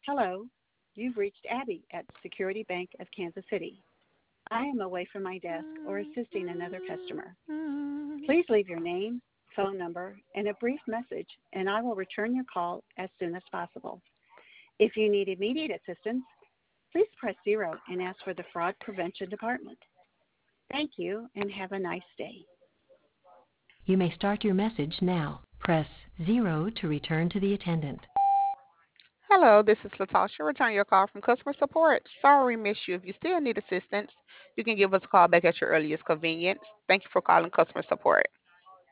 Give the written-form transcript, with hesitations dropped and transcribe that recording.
Hello, you've reached Abby at Security Bank of Kansas City. I am away from my desk or assisting another customer. Please leave your name, phone number, and a brief message, and I will return your call as soon as possible. If you need immediate assistance, please press 0 and ask for the Fraud Prevention Department. Thank you and have a nice day. You may start your message now. Press 0 to return to the attendant. Hello, this is Latasha. Return your call from customer support. Sorry we missed you. If you still need assistance, you can give us a call back at your earliest convenience. Thank you for calling customer support.